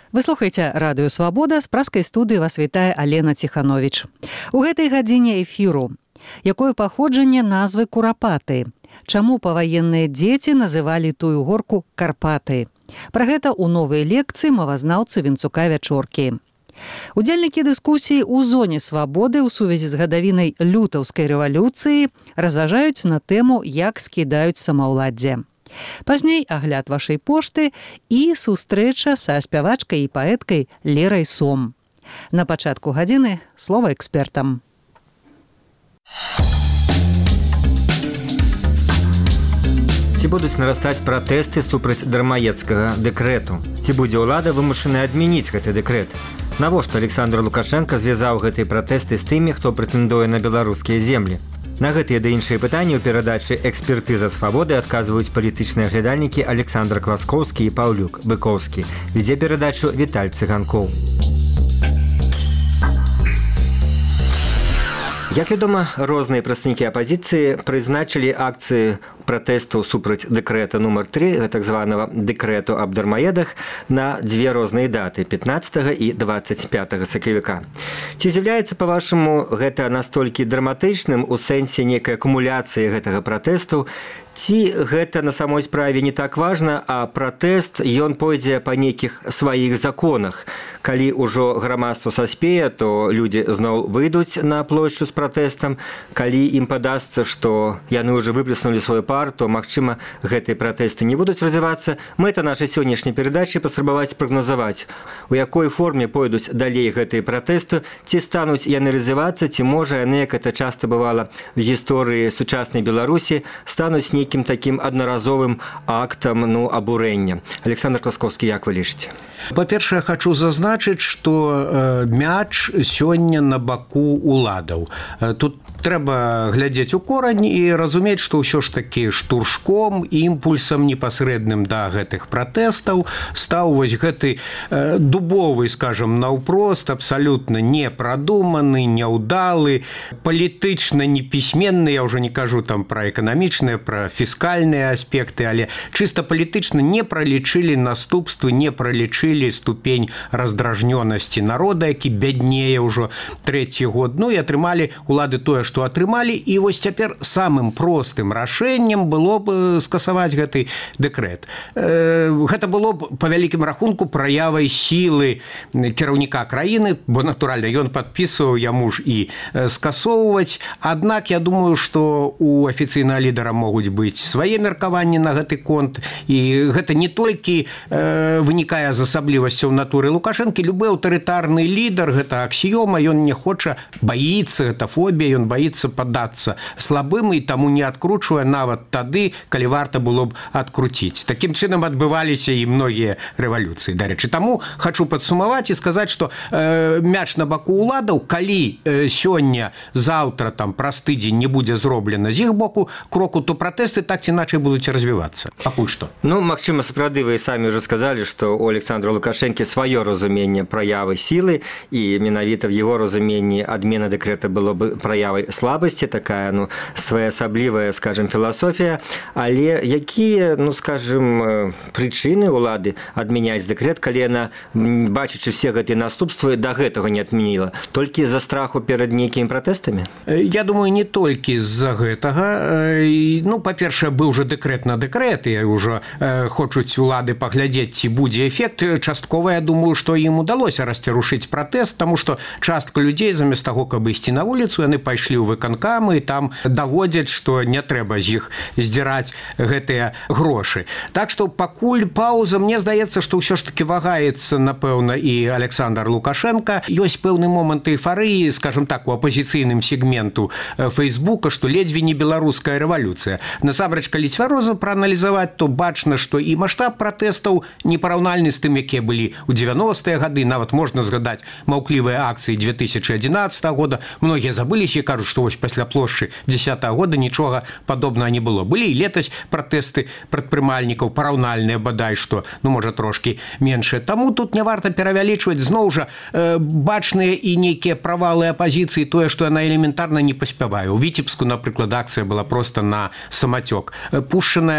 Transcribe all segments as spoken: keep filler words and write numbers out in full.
Вы слухаеце радыё Свабода, з праскай студыі вас вітае Алена Ціхановіч. У гэтай гадзіне эфіру. Якое паходжанне назвы Курапаты? Чаму паваенныя дзеці называлі тую горку Карпаты? Пра гэта ў новай лекцыі мовазнаўцы Вінцука Вячоркі. Удзельнікі дыскусіі ў зоне свабоды ў сувязі з гадавінай лютаўскай рэвалюцыі разважаюць на тэму, як скідаюць самаўладдзе. Пазней агляд вашай пошты і сустрэча са спявачкай і паэткай Лерай Сом. На пачатку гадзіны слова экспертам. Ці будуць нарастаць пратэсты супраць дармаедскага дэкрэту? Ці будзе ўлада вымушаная адмяніць гэты дэкрэт? Навошта Александр Лукашенко звязаў гэтыя пратэсты з тымі, хто прэтэндуе на беларускія землі? На гэтыя да іншыя пытанні ў перадачы «Экспертыза свабоды» адказваюць палітычныя глядальнікі Александр Класкоўскі і Паўлюк Быкоўскі. Вядзе перадачу Віталь Цыганкоў. Як вядома, розныя прадстаўнікі апазіцыі прызначылі акцыі пратэсту супраць дэкрэта нумар тры, так званага дэкрэту аб дармаедах, на дзве розныя даты – пятнаццатага і дваццаць пятага сакавіка. Ці з'яўляецца, па-вашаму, гэта настолькі драматычным у сэнсе нейкай акумуляцыі гэтага пратэсту, ці гэта на самой справе не так важна, а пратэст ён пойдзе па нейкіх сваіх законах. Калі ўжо грамадства саспее, то людзі зноў выйдуць на плошчу з пратэстам. Калі ім падасца, што яны ўжо выплеснулі свой пар, то, магчыма, гэтыя пратэсты не будуць развівацца. Мэта нашай сённяшняй перадачы паспрабаваць прагназаваць, у якой форме пойдуць далей гэтыя пратэсты, ці стануць яны развівацца, ці можа яны, як это часта бывала в гісторыі сучаснай Беларусі, стануць нейкім такім аднаразовым актам, ну, абурэння. Александр Класкоўскі, як вы лічыце? Па-першае, хочу зазначыць, што мяч сёння на баку уладаў. Тут трэба глядзець у корань і разумець, што ўсё ж такі штуршком, імпульсам непасрэдным да гэтых пратэстаў стаў вось гэты дубовы, скажам, наўпрост, абсалютна непрадуманы, няўдалы, палітычна непісьменны, я ўжо не кажу там пра эканамічныя, пра фіскальныя аспекты, але чыста палітычна не пралічылі наступствы, не пралічылі ступень раздражнёнасці народа, які бяднее ўжо трэці год. Ну і атрымалі улады тое, што атрымалі, і вось цяпер самым простым рашэннем было б скасаваць гэты дэкрэт. Гэта было б па вялікім рахунку праявай сілы кіраўніка краіны, бо натуральна ён падпісваў, яму ж і скасоўваць. Аднак я думаю, што у афіцыйнага лідара могуць быць свае меркаванні на гэты конт, і гэта не толькі вынікае з асаблівасцяў натуры Лукашэнкі. Любы аўтарытарны лідар, гэта аксіёма, ён не хоча, баіцца, гэта фобія, ён баіцца паддацца слабым і таму не адкручвае нават тады, калі варта было б адкруціць. Такім чынам адбываліся і многія рэвалюцыі, дарэчы. Таму хачу падсумаваць і сказаць, што э, мяч на баку ўладаў, калі э, сёння, заўтра, там, праз тыдзень не будзе зроблена з іх боку кроку, то пратэсты так ці іначай будуць развівацца. Пакуль што. Ну, магчыма, сапраўды вы самі ўжо сказалі, што у Александра Лукашэнкі сваё разуменне праявы сілы, і менавіта в яго разуменні адмена дэкрэта было бы праявай слабасці, такая, ну, своеасаблівая, скажем, філасофія. Але якія, ну, скажем, прычыны ўлады адмяняць дэкрэт, калі яна, бачачы все гэтыя наступствы, да гэтага не адмяніла? Толькі з-за страху перад нейкімі пратэстамі? Я думаю, не толькі з-за гэтага. Ну, па-першае, быў жа дэкрэт на дэкрэт, і ўжо хочуць улады паглядзець, ці будзе эфект. Часткова, я думаю, што ім удалося расцярушыць пратэст, таму што частка людзей, замест таго, каб ісці на вуліцу, яны пайшлі ў выканкамы і там даводзяць, што не трэба з іх здзіраць гэтыя грошы. Так што пакуль пауза, мне здаецца, што ўсё ж такі вагаецца, напэўна, і Александр Лукашенко. Ёсць пэўны момант эйфарыі, скажем так, у апазіцыйным сегменту Фейсбука, што ледзьве не беларуская рэвалюцыя. Насамрэч, калі цвяроза прааналізаваць, то бачна, што і маштаб пратэстаў непараўнальны з тым, якія былі ў дзевяностыя гады. Нават можна згадаць маўклівыя акцыі две тысячы адзінаццатага года. Многія забыліся і кажуць, што вось пасля плошчы дзесятага года нічога падобнага не было. Былі і летась пратэсты прадпрымальнікаў, параўнальныя бадай што, ну, можа, трошкі меншыя. Таму тут не варта перавялічваць. Зноў жа, э, бачныя і нейкія правалы апазіцыі, тое, што яна элементарна не паспявае. У Віцебску, напрыклад, акцыя была проста на самацёк пушчаная. Так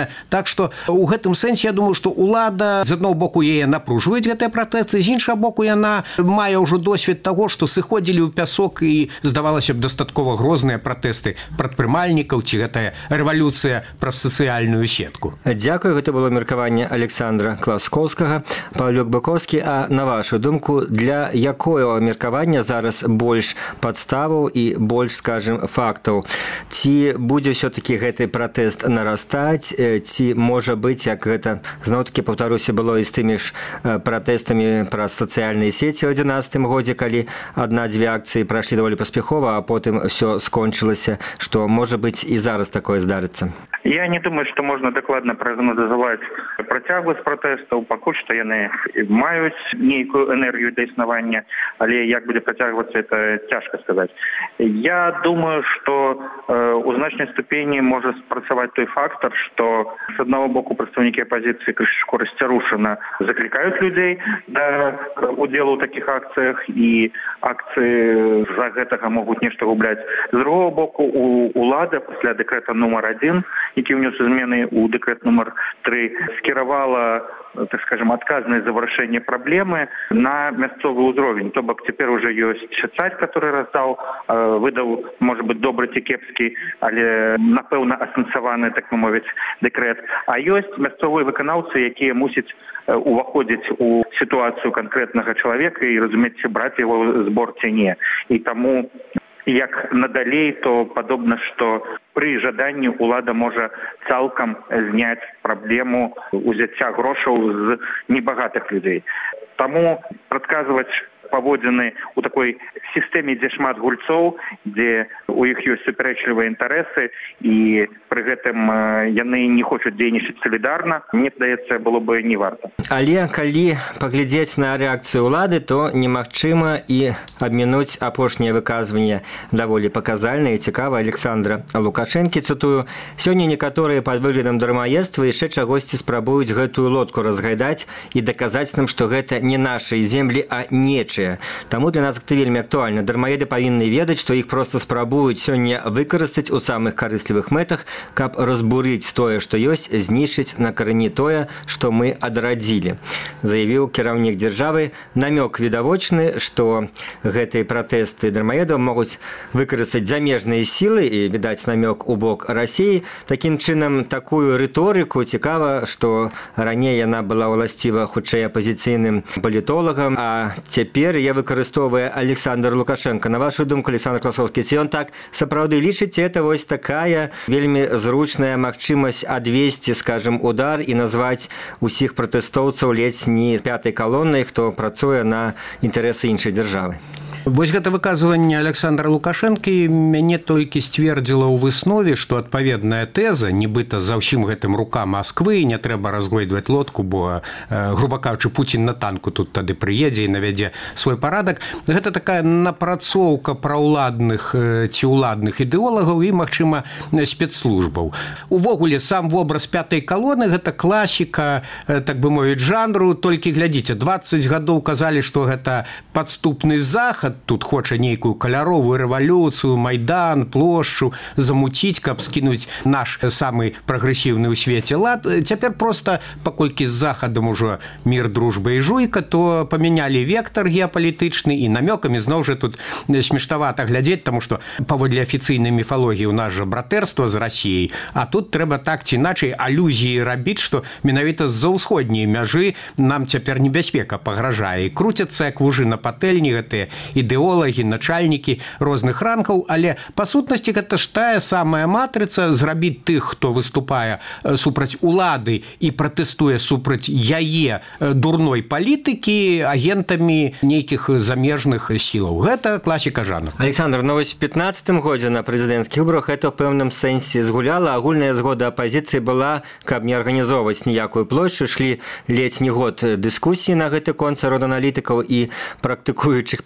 што у гэтым сэнсе я думаю, што ўлада з аднаго боку яе напружваюць гэтыя пратэсты, з іншага боку яна мае ўжо досвед таго, што сыходзілі ў пясок і здавалася б дастаткова грозныя пратэсты прадпрымальнікаў ці гэтая рэвалюцыя праз сацыяльную сетку. Дзякую, гэта было меркаванне Александра Класкоўскага. Павлюк Быковскі, а на вашу думку, для якое меркавання зараз больш падставаў і больш, скажем, фактаў? Ці будзе ўсё-такі гэты пратэст нарастаць, ці можа быць, як гэта, зноў-такі, паўтаруся, было і з тымі ж пратэстамі праз сацыяльныя сеці ў адзінаццатым годзе, калі адна-дзве акцыі прайшлі даволі паспяхова, а потым ўсё скончылася, што, можа быць, і зараз такое здарыцца? Я не думаю, што можна дакладна прагназаваць працягласць пратэстаў, пакуль што яны маюць нейкую энергію для існавання, але як будзе працягвацца, это цяжка сказаць. Я думаю, што э, у значнай ступені можа спрацаваць той фактор, што з аднаго боку прадстаўнікі апазіцыі крышачку расцярушана заклікаюць людзей да удзелу ў такіх акцыях, і акцыі з-за гэтага могуць нешта губляць. З другого боку, у улада пасля дэкрэта нумар адзін, які ўнёс змены ў дэкрэт нумар тры, скіравала, так скажем, адказнасць за вырашэнне праблемы на мясцовы ўзровень. То бок цяпер уже ёсць царь, который раздаў, выдаў, можа быць, добры ці кепскі, але напэўна асэнсаваны, так бы мовіць, дэкрэт. А ёсць мясцовыя выканаўцы, якія мусяць уваходзіць у сітуацыю канкрэтнага чалавека і разумець, ці браць яго збор ці не. І таму як надалей, то падобна, што пры жаданні ўлада можа цалкам зняць праблему узяцця грошаў з небагатых людзей. Таму прадказваць паводзіны ў такой сістэме, дзе шмат гульцоў, дзе у іх ёсць супярэчлівыя інтарэсы, і пры гэтым яны не хочуць дзейнічаць салідарна, мне здаецца, было бы не варта. Але калі паглядзець на рэакцыю ўлады, то немагчыма і абмінуць апошняе выказванне даволі паказальнае і цікавае Александра Лукашэнкі, цытую: «Сёння некаторыя пад выглядам дармаедства яшчэ чагосьці спрабуюць гэтую лодку разгайдаць і даказаць нам, што гэта не нашыя землі, а нечыя. Таму для нас гэта вельмі актуальна. Дармаеды павінны ведаць, што іх проста спрабуюць сёння выкарыстаць у самых карыслівых мэтах, каб разбурыць тое, што ёсць, знішчыць на карані тое, што мы адрадзілі», заявіў кіраўнік дзяржавы. Намёк відавочны, што гэтыя пратэсты дармаедаў могуць выкарыстаць замежныя сілы, і, відаць, намёк у бок Расіі. Такім чынам, такую рыторыку цікава, што раней яна была ўласціва хутчэй апазіцыйным палітолагам, а цяпер я выкарыстоўвае Александр Лукашенко. На вашу думку, Александр Класоўскі, ці ён так сапраўды лічыць, это вось такая вельмі зручная магчымасць адвесці, скажем, удар і назваць усіх пратэстоўцаў ледзь не пятай калоннай, хто працуе на інтарэсы іншай дзяржавы? Вось гэта выказванне Александра Лукашэнкі мяне толькі сцвердзіла ў выснове, што адпаведная тэза, нібыта за ўсім гэтым рука Масквы, не трэба разгойдваць лодку, бо, груба кажучы, Пуцін на танку тут тады прыедзе і навядзе свой парадак. Гэта такая напрацоўка праўладных ці ўладных ідэолагаў і, магчыма, спецслужбаў. Увогуле, сам вобраз пятай калоны – гэта класіка, так бы мовіць, жанру. Толькі глядзіце, дваццаць гадоў казалі, што гэта падступны захад, тут хоча нейкую каляровую рэвалюцыю, майдан, плошчу замуціць, каб скінуць наш самы прагрэсіўны ў свеце лад. Цяпер проста, паколькі з захадам ужо мір, дружба і жуйка, то памянялі вектар геапалітычны, і намёкамі зноў жа тут смештавата глядзець, таму што паводле афіцыйнай міфалогіі у нас жа братэрства з Расіяй, а тут трэба так ці іначай алюзіі рабіць, што менавіта з-за ўсходняй мяжы нам цяпер небяспека пагражае. І круцяцца як вужы на патэльні гэтыя ідэолагі, начальнікі розных ранкаў, але па сутнасці гэта ж тая самая матрыца зрабіць тых, хто выступае супраць улады і пратэстуе супраць яе дурной палітыкі, агентамі нейкіх замежных сілаў. Гэта класіка жанру. Александр, ну вось в пятнаццатым годзе на прэзідэнцкіх выбарах гэта ў пэўным сэнсе згуляла. Агульная згода апазіцыі была, каб не арганізоўваць ніякую плошчу. Шлі ледзь не год дыскусіі на гэты конт сярод аналітыкаў і практыкуючых палітыкаў.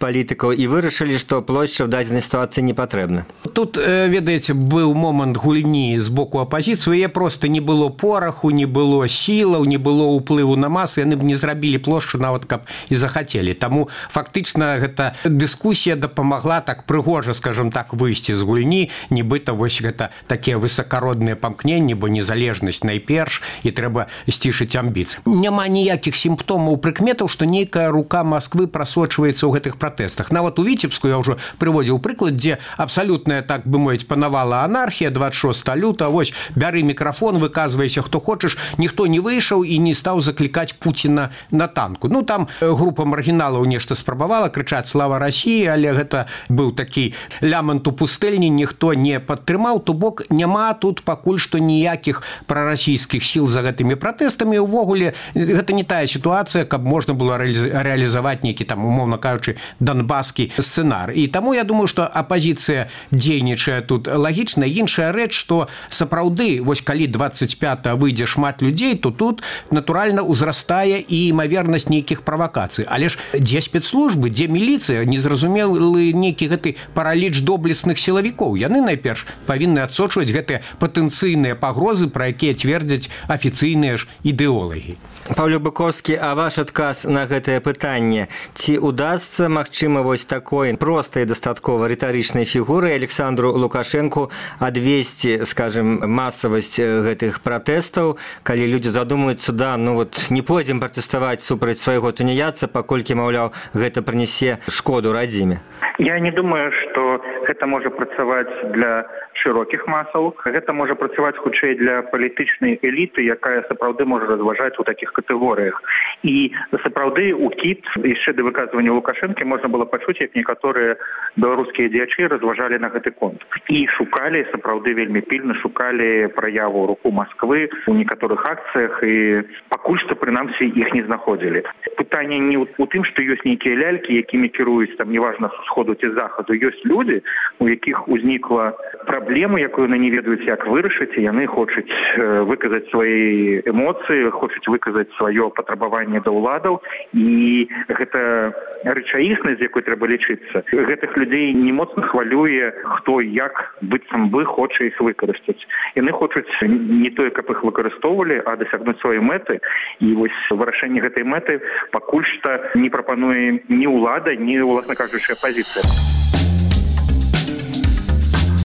удзельнікаў і вырашылі, што плошча в дадзенай сітуацыі не патрэбна. Тут, ведаеце, быў момант гульні з боку апазіцыі, яе проста не было пораху, не было сілаў, не было ўплыву на масы, яны б не зрабілі плошчу нават каб і захацелі. Таму фактычна гэта дыскусія дапамагла так прыгожа, скажем так, выйсці з гульні, нібыта вось гэта такія высакародныя памкненні, бо незалежнасць найперш і трэба сцішыць амбіцыі. Няма ніякіх сімптомаў, прыкметаў, што нейкая рука Масквы прасочваецца ў гэтых пратэстах. Нават у Віцебску я ўжо прыводзіў прыклад, дзе абсалютная, так бы мовіць, панавала анархія двадцать шостого лютага. Вось бяры мікрафон, выказвайся хто хочаш, ніхто не выйшаў і не стаў заклікаць Пуціна на танку. Ну там група маргіналаў нешта спрабавала крычаць слава Расіі, але гэта быў такі лямант у пустэльні, ніхто не падтрымаў, то бок няма тут пакуль што ніякіх прарасійскіх сіл за гэтымі пратэстамі. Увогуле гэта не тая сітуацыя, каб можна было рэалізаваць нейкі там, умоўна кажучы, донбаскі сцэнар. І таму я думаю, што апазіцыя дзейнічае тут лагічна. Іншая рэч, што сапраўды, вось калі двадцать пятого выйдзе шмат людзей, то тут натуральна ўзрастае і імавернасць нейкіх правакацый. Але ж дзе спецслужбы, дзе міліцыя, незразумелы нейкі гэты параліч доблесных сілавікоў. Яны найперш павінны адсочваць гэтыя патэнцыйныя пагрозы, пра якія цвердзяць афіцыйныя ж ідэолагі. Паўло Быковскі, а ваш адказ на гэтае пытанне, ці удасца, магчыма, вось такой простай дастаткова рытарычнай фігуры Александру Лукашэнку адвесці, скажем, масавасць гэтых пратэстаў, калі людзі задумаюцца, да, ну вот не пойдзем пратэставаць супраць свайго туніяца, паколькі, маўляў, гэта прынясе шкоду радзіме? Я не думаю, што гэта можа працаваць для шырокіх масаў. Гэта можа працаваць хутчэй для палітычнай эліты, якая сапраўды можа разважаць у такіх катэгорыях. І сапраўды у кіт яшчэ да выказвання Лукашэнкі можна было пачуць, як некаторыя беларускія дзеячы разважалі на гэты конт. І шукалі, сапраўды вельмі пільна шукалі праяву руку Масквы у некаторых акцыях, і пакуль што прынамсі іх не знаходзілі. Пытанне не ў тым, што ёсць нейкія лялькі, якімі кіруюць там неважна з сходу ці захаду. Ёсць людзі, у якіх узнікла праблема, якую яны не ведаюць, як вырашыць, і яны хочуць выказаць свае эмоцыі, хочуць выказаць сваё патрабаванне да ўладаў, і гэта рэчаіснасць, з якой трэба лічыцца. Гэтых людзей не моцна хвалюе, хто як быццам бы хоча іх выкарыстаць. Яны хочуць не тое, каб іх выкарыстоўвалі, а дасягнуць сваёй мэты. І вось вырашэнне гэтай мэты пакуль што не прапануе ні ўлада, ні, уласна кажучы, апазіцыя.